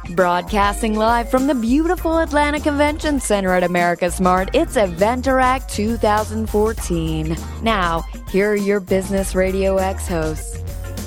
Broadcasting live from the beautiful Atlanta Convention Center at America Smart, it's Eventeract 2014. Now, here are your Business Radio X hosts.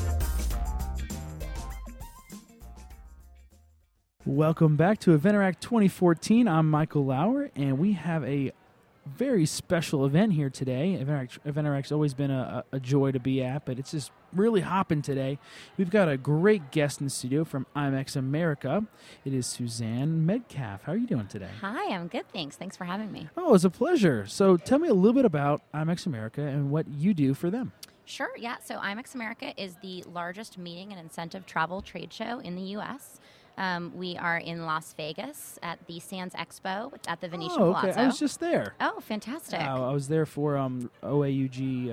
Welcome back to Eventeract 2014. I'm Michael Lauer, and we have a very special event here today. Eventeract's always been a joy to be at, but it's just really hopping today. We've got a great guest in the studio from IMEX America. It is Suzanne Metcalf. How are you doing today? Hi, I'm good, thanks. Thanks for having me. Oh, it's a pleasure. So tell me a little bit about IMEX America and what you do for them. Sure, yeah. So IMEX America is the largest meeting and incentive travel trade show in the U.S. We are in Las Vegas at the Sands Expo at the Venetian Palazzo. I was just there. Oh, fantastic. I was there for OAUG.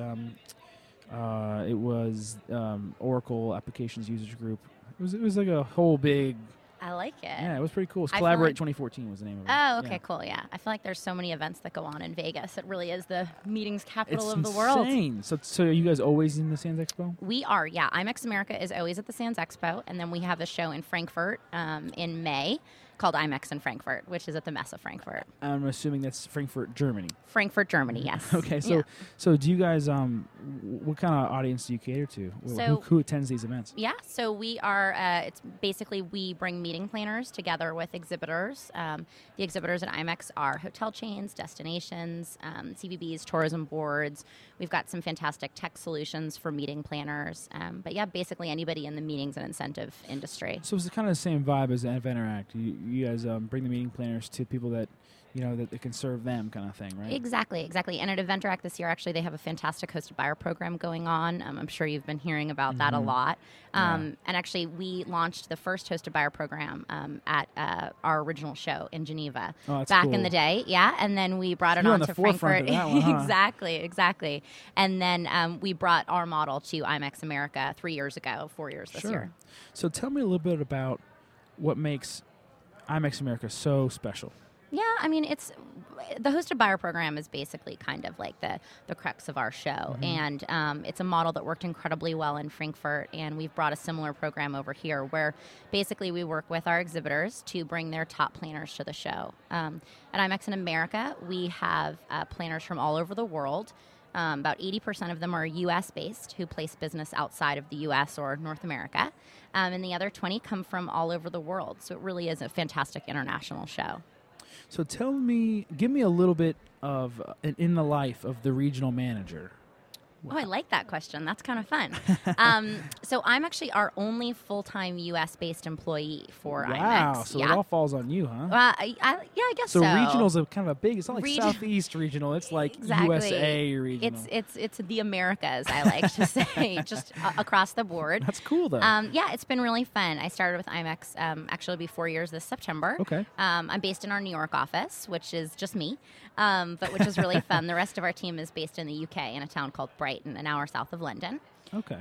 It was Oracle Applications Users Group. It was like a whole big... I like it. Yeah, it was pretty cool. It's Collaborate 2014 was the name of it. Oh, okay, cool, yeah. I feel like there's so many events that go on in Vegas. It really is the meetings capital of the world. It's insane. So are you guys always in the Sands Expo? We are, yeah. IMEX America is always at the Sands Expo, and then we have a show in Frankfurt in May called IMEX in Frankfurt, which is at the Messe Frankfurt. I'm assuming that's Frankfurt, Germany. Frankfurt, Germany, yes. Okay, so do you guys, what kind of audience do you cater to? Who attends these events? Yeah, so we are, it's basically we bring meeting planners together with exhibitors. The exhibitors at IMEX are hotel chains, destinations, CVBs, tourism boards. We've got some fantastic tech solutions for meeting planners. But yeah, basically anybody in the meetings and incentive industry. So it's kind of the same vibe as Eventeract. You guys bring the meeting planners to people that, that they can serve them kind of thing, right? Exactly. And at Eventeract this year, actually, they have a fantastic hosted buyer program going on. I'm sure you've been hearing about that a lot. And actually, we launched the first hosted buyer program at our original show in Geneva back in the day. Yeah, and then we brought it on to Frankfurt. Exactly. And then we brought our model to IMEX America 4 years this year. So tell me a little bit about what makes IMEX America so special. Yeah, I mean, it's the hosted buyer program is basically kind of like the crux of our show, and it's a model that worked incredibly well in Frankfurt, and we've brought a similar program over here where basically we work with our exhibitors to bring their top planners to the show. At IMEX in America, we have planners from all over the world. About 80% of them are U.S.-based who place business outside of the U.S. or North America, and the other 20 come from all over the world. So it really is a fantastic international show. So give me a little bit of in the life of the regional manager. Oh, I like that question. That's kind of fun. So I'm actually our only full-time U.S.-based employee for IMEX. Wow, so it all falls on you, huh? I guess so. So regional's a kind of a big, it's not like Southeast regional, it's like USA regional. It's the Americas, I like to say, just across the board. That's cool, though. Yeah, it's been really fun. I started with IMEX, actually it'll be 4 years this September. Okay. I'm based in our New York office, which is just me, but which is really fun. The rest of our team is based in the UK in a town called Brighton, an hour south of London. Okay.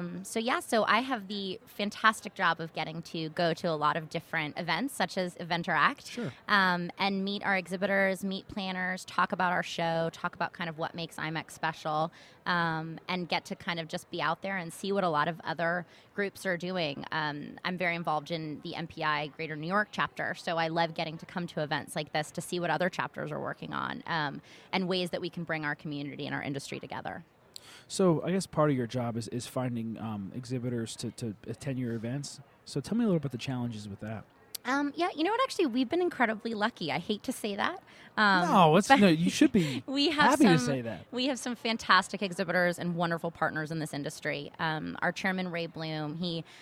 So I have the fantastic job of getting to go to a lot of different events, such as Eventeract, sure. And meet our exhibitors, meet planners, talk about our show, talk about kind of what makes IMEX special, and get to kind of just be out there and see what a lot of other groups are doing. I'm very involved in the MPI Greater New York chapter, so I love getting to come to events like this to see what other chapters are working on, and ways that we can bring our community and our industry together. So I guess part of your job is finding exhibitors to attend your events. So tell me a little about the challenges with that. Yeah, you know what? Actually, we've been incredibly lucky. I hate to say that. No, you should be happy to say that. We have some fantastic exhibitors and wonderful partners in this industry. Our chairman, Ray Bloom,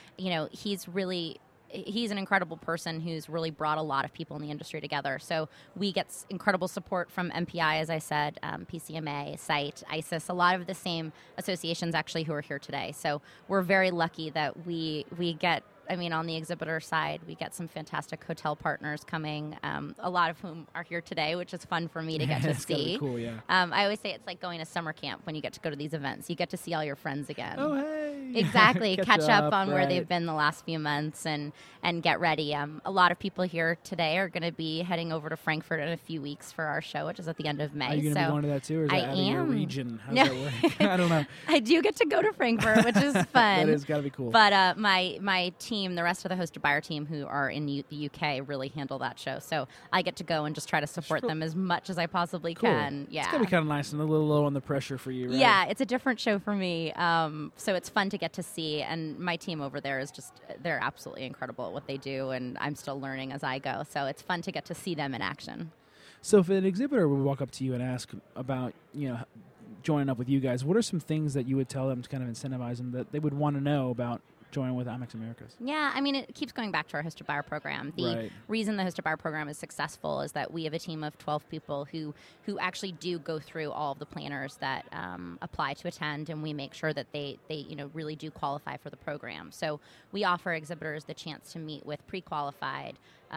he's an incredible person who's really brought a lot of people in the industry together. So we get incredible support from MPI, as I said, PCMA, SITE, ISIS, a lot of the same associations actually who are here today. So we're very lucky that we get, on the exhibitor side, we get some fantastic hotel partners coming, a lot of whom are here today, which is fun for me to get to see. Cool, yeah. I always say it's like going to summer camp when you get to go to these events. You get to see all your friends again. Oh, hey. Exactly. Catch up on where right. they've been the last few months and get ready. A lot of people here today are going to be heading over to Frankfurt in a few weeks for our show, which is at the end of May. Are you going to be going to that too, or is that out of your region? How's that work? I don't know. I do get to go to Frankfurt, which is fun. That has got to be cool. But my team, the rest of the Hosted Buyer team who are in the UK, really handle that show. So I get to go and just try to support them as much as I possibly can. Yeah. It's going to be kind of nice and a little low on the pressure for you, right? Yeah, it's a different show for me. So it's fun to get to see. And my team over there is they're absolutely incredible at what they do. And I'm still learning as I go. So it's fun to get to see them in action. So if an exhibitor would walk up to you and ask about, joining up with you guys, what are some things that you would tell them to kind of incentivize them that they would want to know about joining with IMEX Americas? Yeah, I mean, it keeps going back to our Hosted Buyer program. The reason the Hosted Buyer program is successful is that we have a team of 12 people who actually do go through all of the planners that apply to attend, and we make sure that they really do qualify for the program. So we offer exhibitors the chance to meet with pre-qualified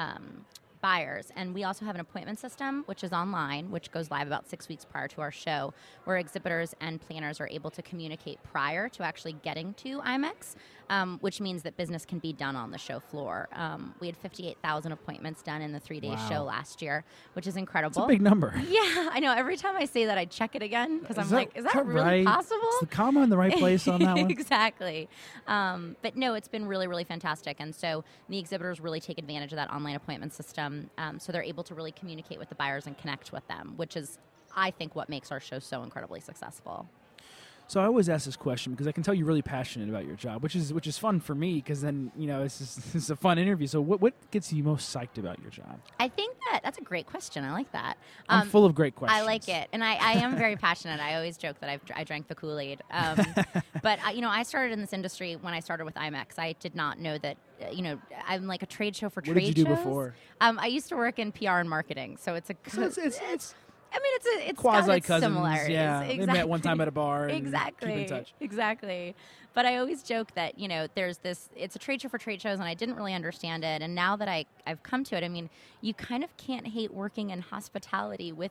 buyers. And we also have an appointment system, which is online, which goes live about 6 weeks prior to our show, where exhibitors and planners are able to communicate prior to actually getting to IMEX, which means that business can be done on the show floor. We had 58,000 appointments done in the 3-day show last year, which is incredible. It's a big number. Yeah, I know. Every time I say that, I check it again because I'm like, is that really right? possible? Is the comma in the right place on that one? Exactly. But no, it's been really, really fantastic. And so the exhibitors really take advantage of that online appointment system. So they're able to really communicate with the buyers and connect with them, which is, I think, what makes our show so incredibly successful. So I always ask this question because I can tell you're really passionate about your job, which is fun for me because then it's a fun interview. So what gets you most psyched about your job? I think that's a great question. I like that. I'm full of great questions. I like it, and I am very passionate. I always joke that I drank the Kool-Aid. But I started in this industry when I started with IMEX. I did not know that. I'm like a trade show for trade shows. What did you do before? I used to work in PR and marketing, so it's quasi-cousins, similarities. Yeah, exactly. They met one time at a bar. And exactly. Keep in touch. Exactly. But I always joke that there's this. It's a trade show for trade shows, and I didn't really understand it. And now that I've come to it, I mean, you kind of can't hate working in hospitality with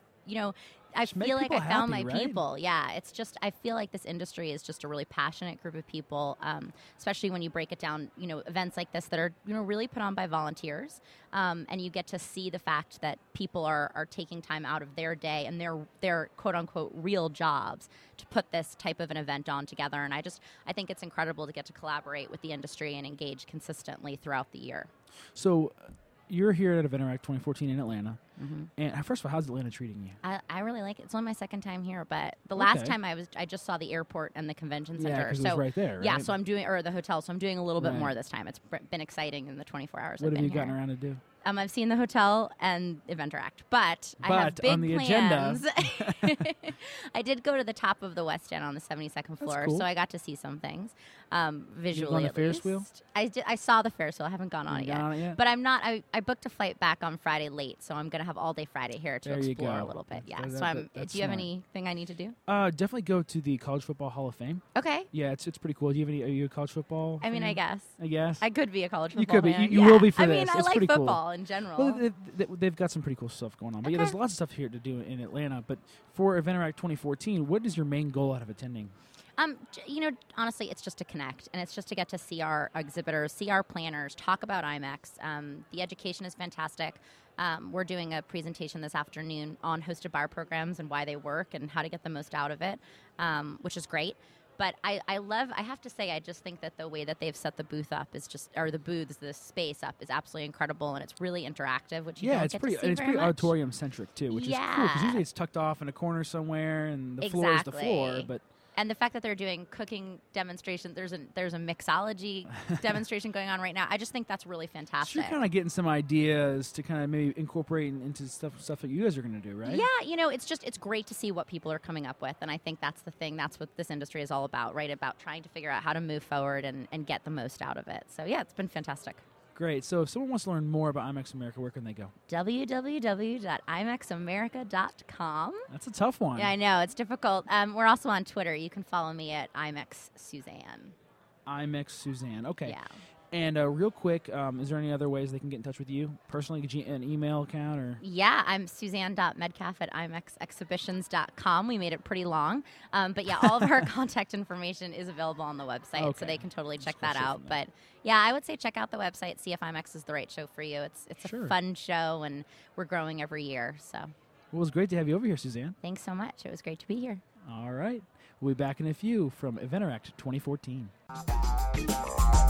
I feel like I found my people. Yeah, it's just I feel like this industry is just a really passionate group of people, especially when you break it down. Events like this that are really put on by volunteers, and you get to see the fact that people are taking time out of their day and their quote unquote real jobs to put this type of an event on together. And I think it's incredible to get to collaborate with the industry and engage consistently throughout the year. So you're here at EventInterak 2014 in Atlanta. Mm-hmm. And first of all, how's Atlanta treating you? I really like it. It's only my second time here, but the last time I just saw the airport and the convention center. Yeah, because it was right there, right? Yeah, so I'm doing, or the hotel, so I'm doing a little bit more this time. It's been exciting in the 24 hours I've been here. What have you gotten around to do? I've seen the hotel and EventInterak, but I have big on the plans. agenda. I did go to the top of the West End on the 72nd floor, cool. so I got to see some things visually. You on the Ferris wheel? I saw the Ferris wheel. I haven't gone on it yet. But I'm not. I booked a flight back on Friday late, so I'm going to have all day Friday here to explore a little bit. Yeah. Do you have anything I need to do? Definitely go to the College Football Hall of Fame. Okay. Yeah, it's pretty cool. Are you a college football fan? I guess. I guess. I could be a college football You could be. fan. You will be for this. I mean, I it's like pretty football cool. in general. Well, they've got some pretty cool stuff going on. But yeah, there's lots of stuff here to do in Atlanta. But for EventInterak 2014, what is your main goal out of attending? Honestly, it's just to connect, and it's just to get to see our exhibitors, see our planners, talk about IMEX. The education is fantastic. We're doing a presentation this afternoon on hosted buyer programs and why they work and how to get the most out of it, which is great. But I have to say, I just think that the way that they've set the booth up is the space up is absolutely incredible, and it's really interactive, which it's pretty auditorium centric too, which is cool because usually it's tucked off in a corner somewhere, and the floor is the floor, but. And the fact that they're doing cooking demonstrations, there's a mixology demonstration going on right now. I just think that's really fantastic. So you're kind of getting some ideas to kind of maybe incorporate into stuff that you guys are going to do, right? Yeah, it's great to see what people are coming up with, and I think that's the thing. That's what this industry is all about, right? About trying to figure out how to move forward and get the most out of it. So yeah, it's been fantastic. Great. So if someone wants to learn more about IMEX America, where can they go? www.imexamerica.com. That's a tough one. Yeah, I know. It's difficult. We're also on Twitter. You can follow me at IMEX Suzanne. IMEX Suzanne. Okay. Yeah. And real quick, is there any other ways they can get in touch with you personally? An email account or? Yeah, I'm suzanne.medcalf@imexexhibitions.com. We made it pretty long. But yeah, all of our contact information is available on the website, so they can totally check that out. But yeah, I would say check out the website, see if IMEX is the right show for you. It's a fun show, and we're growing every year. So. Well, it was great to have you over here, Suzanne. Thanks so much. It was great to be here. All right. We'll be back in a few from Eventeract 2014.